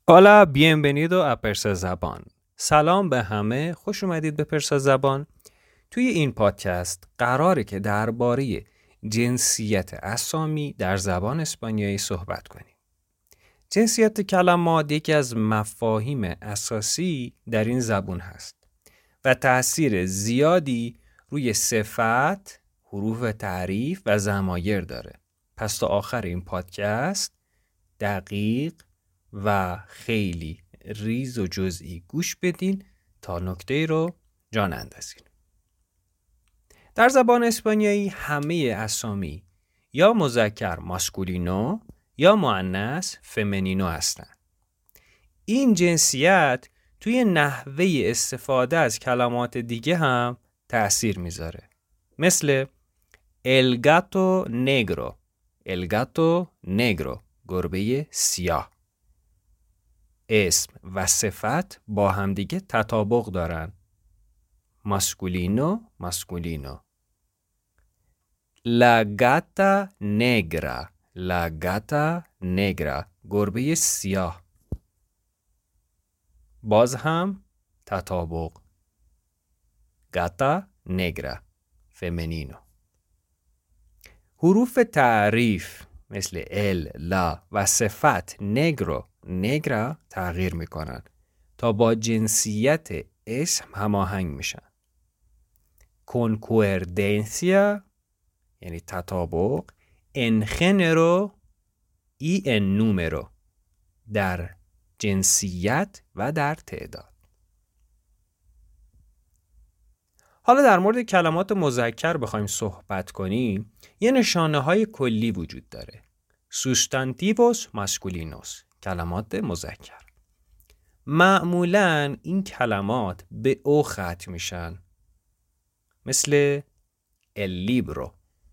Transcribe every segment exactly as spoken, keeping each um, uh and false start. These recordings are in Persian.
Hola, bienvenido a پرسا زبان. سلام به همه، خوش اومدید به پرسا زبان. توی این پادکست قراره که درباره جنسیت اسامی در زبان اسپانیایی صحبت کنیم. جنسیت کلمات یکی از مفاهیم اساسی در این زبان هست و تأثیر زیادی روی صفت، حروف تعریف و ضمایر داره. پس تا آخر این پادکست دقیق و خیلی ریز و جزئی گوش بدین تا نکته رو جان اندازین. در زبان اسپانیایی همه اسامی یا مذکر ماسکولینو یا مؤنث فمینینو هستن. این جنسیت توی نحوه استفاده از کلمات دیگه هم تأثیر میذاره. مثل el gato negro، el gato negro، گربه سیاه. اسم و صفت با همدیگه تطابق دارن. ماسکولینو ماسکولینو. La gata negra، La gata negra، گربه سیاه. باز هم تطابق. Gata negra، فمینینو. حروف تعریف مثل ال، لا و صفت نگرو، نگرا تغییر میکنن تا با جنسیت اسم هماهنگ میشن. کنکوردنسیا یعنی تطابق، ان خنرو ای ان نومرو، در جنسیت و در تعداد. حالا در مورد کلمات مذکر بخوایم صحبت کنیم، یه نشانه های کلی وجود داره. سوستانتیوس ماسکولینوس، کلمات مذکر. معمولاً این کلمات به او ختم میشن، مثل el libro،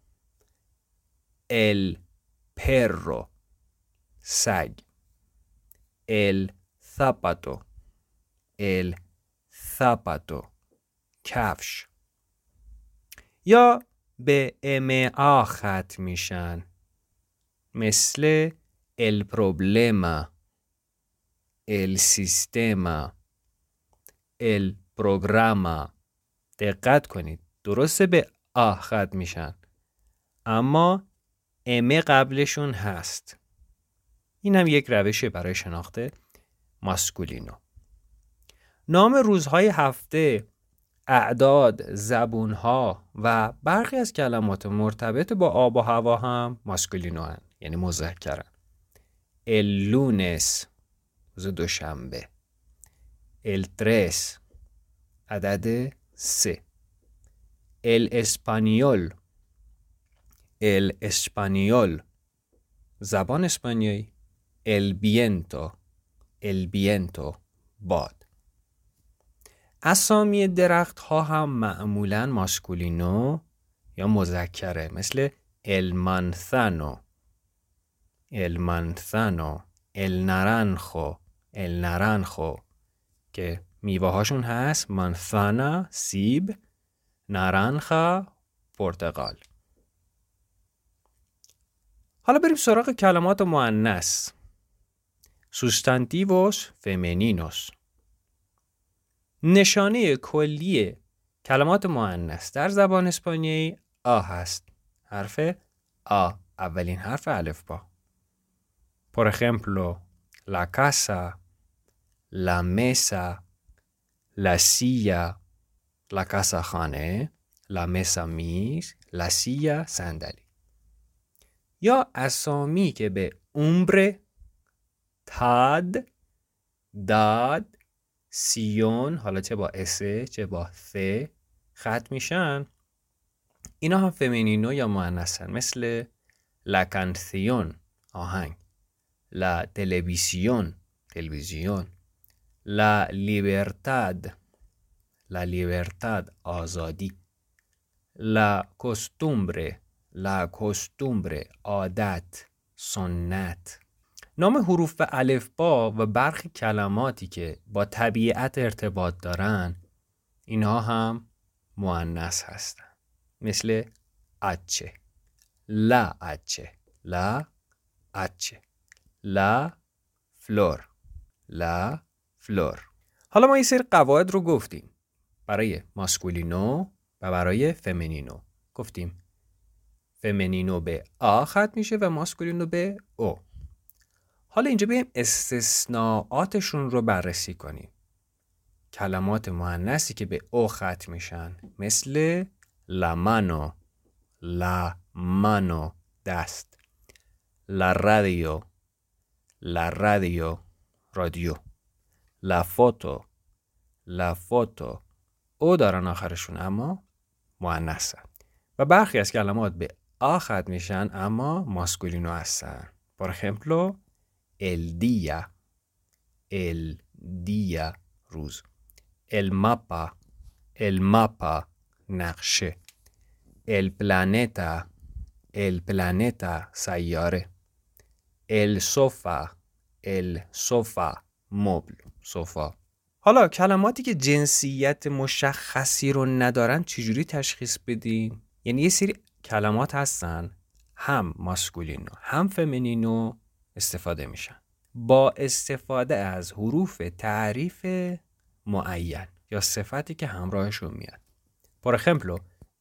el perro، سگ، el zapato، el zapato، کفش. یا به ام ختم میشن، مثل el problema، el sistema، el programa. دقت کنید، درسته به آ ختم میشن اما ام قبلشون هست. این هم یک روشه برای شناخت ماسکولینو. نام روزهای هفته، اعداد، زبونها و برخی از کلمات مرتبط با آب و هوا هم ماسکولینو هن، یعنی مذکرن. el lunes، روز دوشنبه. el tres، عدد سه. el español، el español، زبان اسپانیایی. el viento، el viento، باد. اسامی درخت ها هم معمولاً ماسکولینو یا مذکره، مثل el manzano، el manzano، el naranjo، el naranjo، که میوه هاشون هست manzana سیب، naranja پرتقال. حالا بریم سراغ کلمات مؤنث. سوستانتیوس فمینینوس. نشانه کلی کلمات مؤنث در زبان اسپانیایی آ هست. حرف آ، اولین حرف الفبا. Por ejemplo, la casa، la mesa، la silla، la casa خانه، la mesa میز، la silla صندلی. یا اسامی که به عمر، تاد، داد، سیون، حالا چه با اسه چه با ث ختم میشن، اینا هم فمینینو یا مؤنثن، مثل la canción، آهنگ، la televisión، تلویزیون، la libertad، la libertad، آزادی، la costumbre، la costumbre، عادت، سنت. نام حروف الفبا و برخی کلماتی که با طبیعت ارتباط دارن، اینها هم مؤنث هستن، مثل اچه، لا اچه، لا اچه، لا فلور، la flor. حالا ما این سری قواعد رو گفتیم برای ماسکولینو و برای فمینینو. گفتیم فمینینو به آ ختم میشه و ماسکولینو به او. حالا اینجا بیایم استثناءاتشون رو بررسی کنیم. کلمات مؤنثی که به او ختم میشن مثل la mano، la mano دست، la radio، la radio رادیو، la foto، la foto او دارن آخرشون اما مؤنثن. و برخی از کلمات به آ ختم میشن اما ماسکولینو هستن. por ejemplo el día، el día روز، el mapa، el mapa نقشه، el planeta، el planeta سیاره، el sofá، el sofá مبل، صفا. حالا کلماتی که جنسیت مشخصی رو ندارن چجوری تشخیص بدیم؟ یعنی یه سری کلمات هستن هم ماسکولینو هم فمینینو استفاده میشن با استفاده از حروف تعریف معین یا صفتی که همراهشون میاد. por ejemplo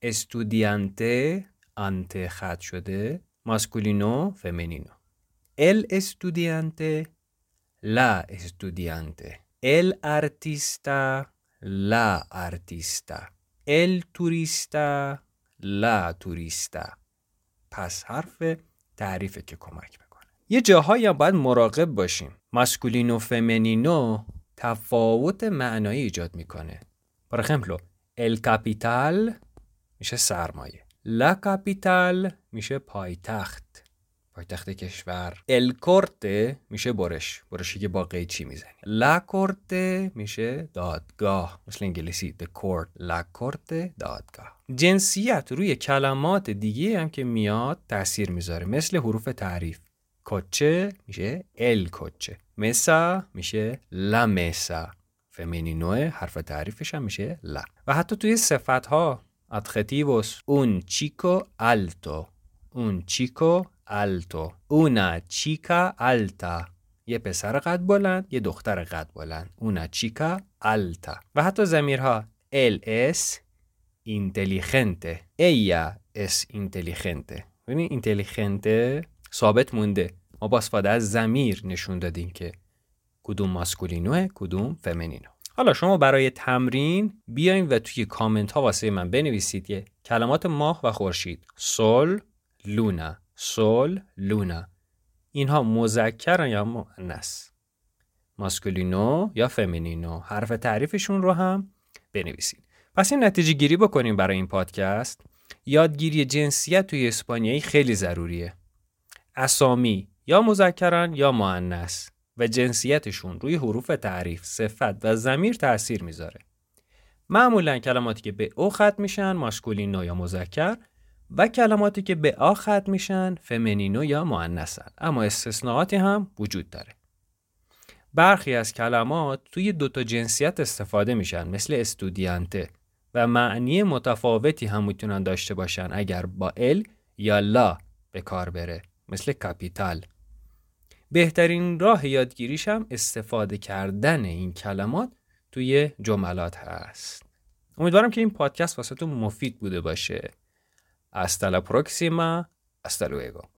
estudiante انت خط شده ماسکولینو فمینینو، el estudiante، la estudiante، el artista، la artista، el turista، la turista. پس حرف تعریفه که کمک میکنه. یه جاهایی هم باید مراقب باشیم. ماسکولینو فمینینو تفاوت معنایی ایجاد میکنه. por ejemplo el capital میشه سرمایه، la capital میشه پایتخت، پایتخت کشور، el corte میشه برش، برشی که با قیچی میزنی، la corte میشه دادگاه، مثل انگلیسی the court، la corte دادگاه. جنسیت روی کلمات دیگه هم که میاد تأثیر میذاره، مثل حروف تعریف. کوچه میشه el کوچه، mesa میشه la mesa، فمینینوه حرف تعریفش هم میشه لا. و حتی توی صفت‌ها adjetivos un chico alto، un chico alto، una chica alta، یه پسر قد بلند یه دختر قد بلند، una chica alta. و حتی ضمیرها él es inteligente، ella es inteligente. ببین inteligente ثابت مونده، ما با استفاده از ضمیر نشون دادیم که کدوم ماسکولینوه کدوم فمینینو. حالا شما برای تمرین بیاین و توی کامنت ها واسه من بنویسید که کلمات ماه و خورشید سول، لونا، سول، لونا، اینها مذکرن یا مؤنث، ماسکولینو یا فمینینو، حرف تعریفشون رو هم بنویسید. پس این نتیجه گیری بکنیم برای این پادکست. یادگیری جنسیت توی اسپانیایی خیلی ضروریه. اسامی یا مذکرن یا مؤنث و جنسیتشون روی حروف تعریف، صفت و ضمیر تأثیر میذاره. معمولا کلماتی که به او ختم میشن ماسکولینو یا مذکر و کلماتی که به آ ختم میشن فمینینو یا مؤنثن، اما استثناءاتی هم وجود داره. برخی از کلمات توی دوتا جنسیت استفاده میشن مثل استودیانته و معنی متفاوتی هم میتونن داشته باشن اگر با ال یا لا به کار بره، مثل کاپیتال. بهترین راه یادگیریش هم استفاده کردن این کلمات توی جملات هست. امیدوارم که این پادکست واسهتون مفید بوده باشه. hasta la próxima، hasta luego.